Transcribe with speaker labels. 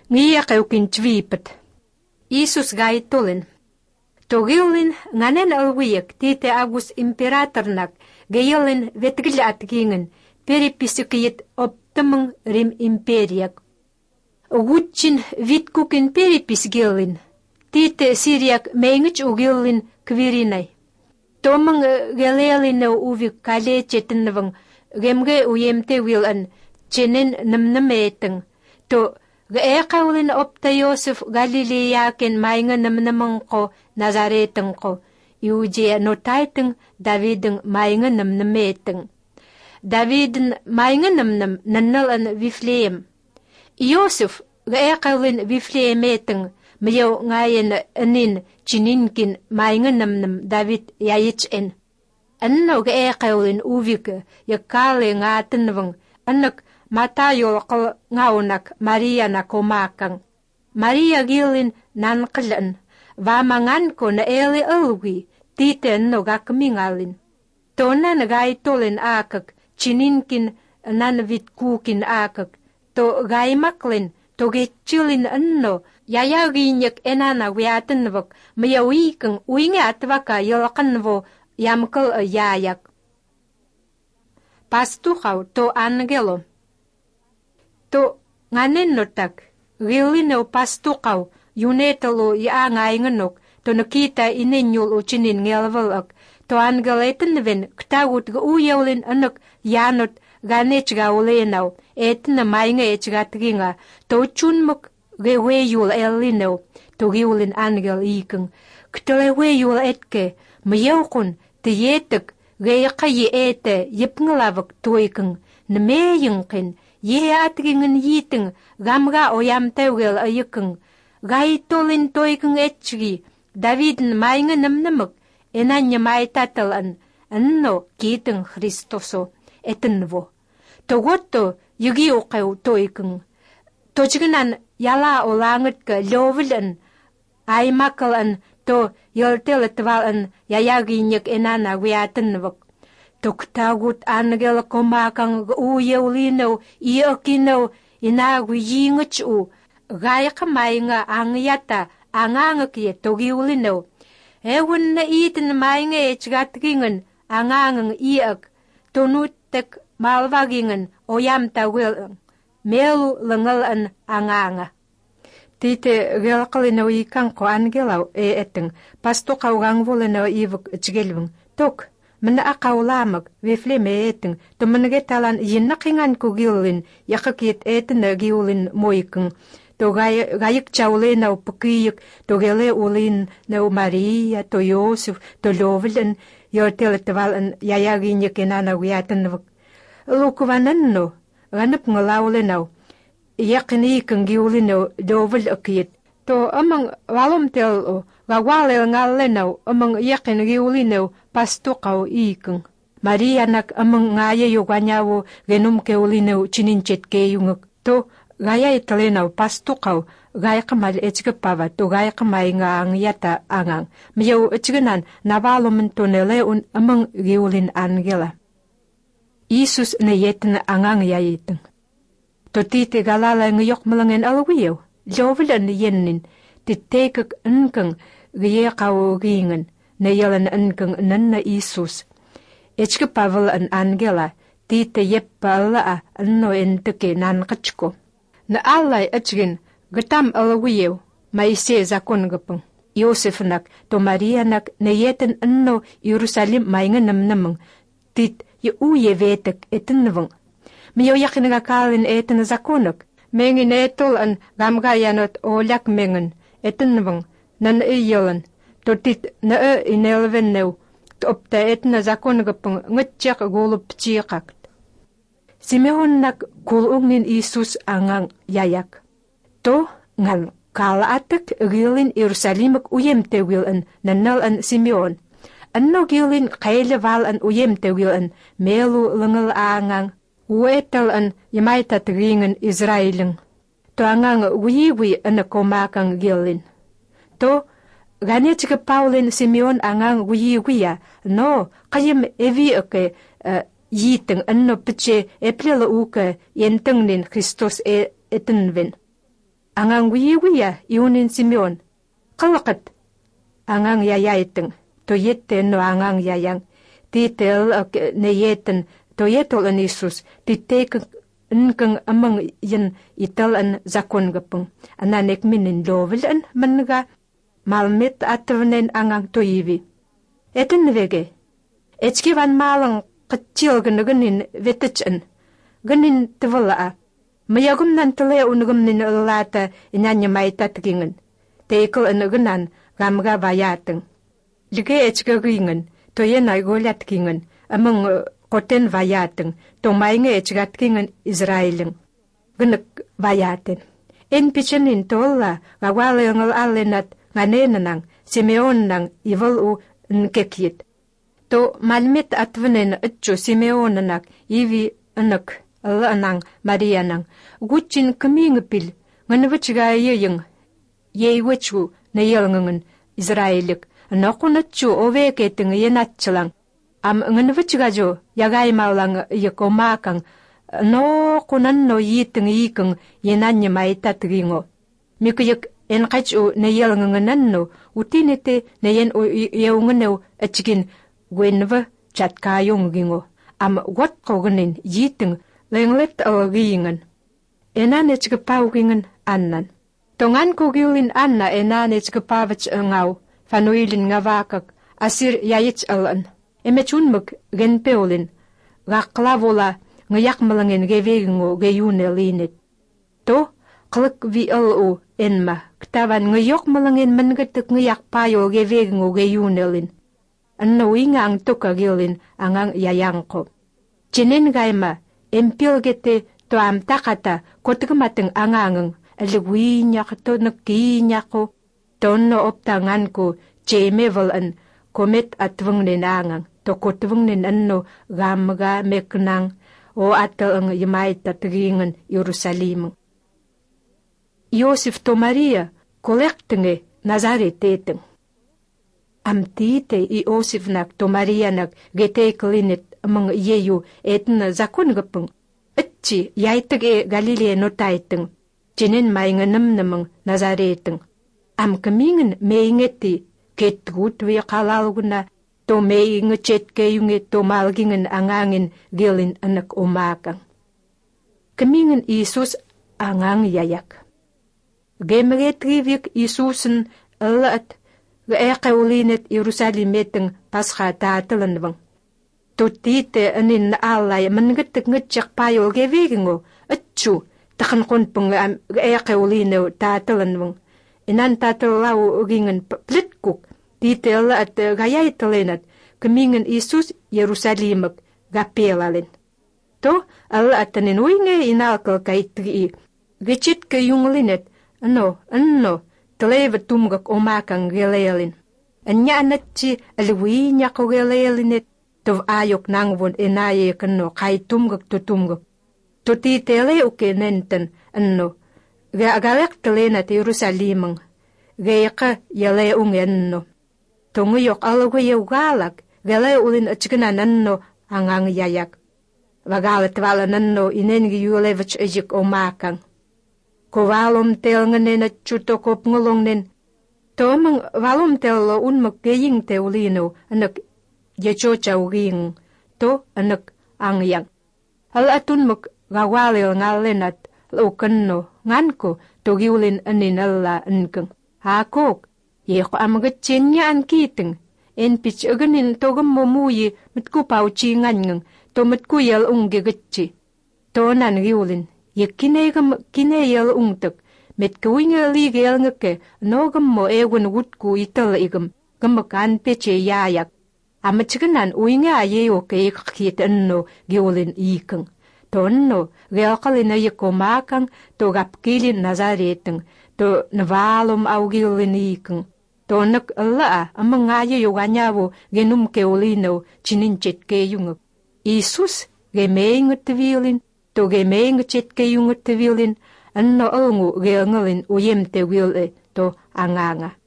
Speaker 1: Ngiyaqewkin tvipet. Isus gaitulin. Togilin nganen alwiyak tite agus imperatornak gayilin vetgillat gingen переписыкиет оптымың Рим империяк. Гутчин виткукин перепис гелин. Тите сирияк мейнгич угелин квиринай. Томың гелелине увик калечетінвің гемге уемте вилан ченен нымнымейтің. То геқаулин опта Йосиф Галилеякен майңы нымнымыңқо Назаретыңқо. Иудея нотайтың Давидың майңы нымнымейтің. Давидын майңы нымным ныннылын Вифлеем. Йосиф геқаулин Вифлееметің мияу ngāyen inin chininkin майңы нымным Давид яйычен. Анно геқаулин увик яккалы ngāтынвың анық Матайол қыл ngāунак Марияна комакаң. Мария гилин нанқылын, вамаңанко на эле ылуги, тите анно гакмингалин. Тонан гайтолин акак, чининкин нан виткукин акак, то гаймаклин, то гетчилин анно, яягинек энана вятынвак, мияуикын уйнге атвака йылқынво ямкыл яяк. Пастухау то ангело. То nganennotak, gillineu pastухау, юнеталу я ngāingынок, то накита иненюл учинин ngелвылак, то ангелетынвен ктагут уявлин анок янот ганечга уленау, этна майнга эчгатгинга, то чунмок гевеюл эллинeu, то гиулин ангел икын, ктолевеюл этке, мьеукун, тиетек, гейқаи эте, епнглавак тойкын, нмейынкын, атгingen yiteng gamga oyam tewgel ayukeng gai tolin toikeng etchgi Davidn mainge namnamak enanya maitatalan anno kiteng Christoso etenvo togoto yugi oqew toikeng tojgnan yala olanget ke lovelan aimakalan to yolteletwalan yayaginyek enana wiatenvok Toktagut angel komakang uyewlino iokino inagu yinguchu gaya mainga angyata angangakye togiwlino ewun na itin mainga echgatgingen angangang iak tonutek malvagingen oyam tawil melu lengal an anganga Tite gelqalino ikanko angelaw eteng pastokaw gangvolino ivuk chgelvung tok من أقولامك وفلميتن تمنجت تلان ينقينان كوجيلين يخكيت إتن جيولين مويكن تو غايك تشاولين أو بكيك تو غلي أولين نو ماريا تو يوسف تو لوفلن يرتل توالن ياياغين يكينانا وياتن لوكواننو غنب نغلاولينو يقنيكن جيولينو لوفل أكيد تو أمن والم تلو غوالي نغالينو أمن يقن جيولينو pastuqaw ikeng. Maria nak amang ngaya yoganyawo genum keolineu chininchet keyunguk. To gaya italenaw pastuqaw gaya kamal echgapava to gaya kamay nga ang yata angang. Miyaw echganan navalomen to neleun amang geolin angela. Isus na yetin angang yayiteng. To tite galala ngayok malangen alwiyaw. Lovelan yenin titekak nkang gaya kawo gingen. Nayalan ankang nanna Isus. Echka Pavel an Angela, tita yeppa ala anno entake nankachko. Na alay echgin, gatam alawiyaw, maise zakon gapang. Yosef nak, to Maria nak, nayeten anno Jerusalem mainga namnamang, tit yu uye vetek etenvang. Miyo yakin kalin eten zakonak, mengin etol an gamgayanot olak mengen, etenvang, nan iyalan. Totit na inelveneu, opta etna zakongapang ngutjak gulup tjikakt. Simeon nak kulungnin Isus angang yayak. To ngal kalaatak gilin Yerusalimek uyem tewilan nanal an Simeon. Anno gilin kailewal an uyem tewilan melu lengal angang. Uetal an yamaitat ringen Israeling. To angang wiwi an komakang gilin. To Ganechika Paulin Simeon angang wiya no kayim evi oke yiteng anno piche eplila uke yentengnin Christos etenvin. Angang wiya iunin Simeon. Kalaqat. Angang yayaiteng. To yette no angang yayang. Titel ne yeten to yetol an Isus. Titek nkang amang yin ital an zakon gapung. Ananek minin lovil an manga malmet atavnen angang to yivi. Eten vege. Echki van malang kecil genin vetecen. Genin tevala. Mayagum nantale unugum nin lata inanya maita tingin. Tekel enugunan gamga vayateng. Lige echka gingen. To yenay golat kingen. Amang koten vayateng. To mainge echgat kingen Israeleng. Genek vayaten. En pichenin tolla gawale ngal alenat nganenang Simeon nang ival u nkekit. To malmet atvenen etcho Simeon nak ivi anak nang Maria nang guchin kamingpil nganwachga yeyeng yeywchu na yelngen Israelik nakunatchu oveketeng yenatchlang am nganwachga jo yagay mawlang yakomakang no kunan no yiteng yikeng yenanya maitatringo mikyak en qachu na yelngen no utinete na yen yewngneu achgin gwenva chatkayong gingo am wat kognin yiteng lenglet algingan enanech gepawgingen annan tongan kogilin anna enanech gepawach ngaw fanuilin ngawakak asir yayich alan emechunmuk genpeolin gaklavola ngayak malangen gevegingo geyunelinet to kluk vi alu enma ktavan ngayok malangen mangatek ngayak payo gevegingo geyunelin anno ingang tukagilin angang yayangko chinen gaima empilgete to am takata kotgmateng angangang alwinya to nakinya ko tonno optangan ko chemeval an komet atwang nenangang to kotwang nen anno gamga meknang o atal ang yamay tatringan Jerusalem. Yosef to Maria kolektenge Nazareteteng. Amtite i Yosef nak to Maria nak geteklinet amang yeyu etna zakon gapung. Etchi yaitage Galilea no taiteng. Jinen mainganam namang Nazareteng. Am kamingen meingeti ketgut vi kalalguna to meingechet keyunge to malgingen angangin gilin anak umakang. Kamingen Isus angang yayak. Gemegetrivik Isusen alat geekeulinet Jerusalemeteng pascha tatelanwang. Totite anin alay mangetek ngechak payo gevegingo etchu takan konpeng geekeulineu tatelanwang. Inan tatelaw gingen plitkuk tite alat gayaitelenat kemingen Isus Jerusalemek gapelalin. To alat anin uinge inalkal kaitri gechit kayunglinet ano televet tumgak omakang gelelin. Anya anatchi alwinya ko gelelinet tov ayok nangwon enaye kano kay tumgak to tumgak. To titele uke nenten ano galak telenat Jerusalemang gayaka yale ungenno. Tonguyok alwayew galak gale ulin achgana nanno angang yayak. Vagalat wala nanno inengi yulevach ejik omakang. Kovalom tel ngenen chutokop ngolongnen. Tomang valom tel unmak geying teulino anak yechocha uging to anak angyang. Al atunmak gawalil ngalenat lokanno nganko to giulin anin alla ankang. Hakok yeko amagatchenya an kiteng. En pich aganin togam momuyi mitkupaw chingangang to mitkuyal unggegatchi. To nan giulin. Kineyal ungtak, met kawinga ligel ngake, nogam mo ewan wutku ital igam, gamakan peche yayak. Amachganan uinga ayeyo ke kakit anno giolin ikang. Tonno, gelkalina yakomakang, to gapkilin Nazareteng, to navalom augilin ikang. Tonak ala, amang ayeyo ganyawo genum keolino, chininchet ke yungak. Isus, gemeing tvilin, to gemeing chet ke yungut te wilin, anno alngu geangalin uyem te wil to anganga.